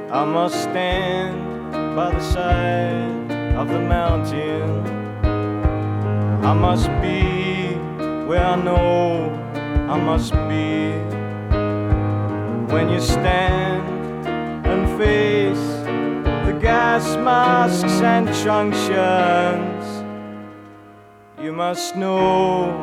I must stand by the side of the mountain. I must be where I know I must be. When you stand and face the gas masks and junctions, you must know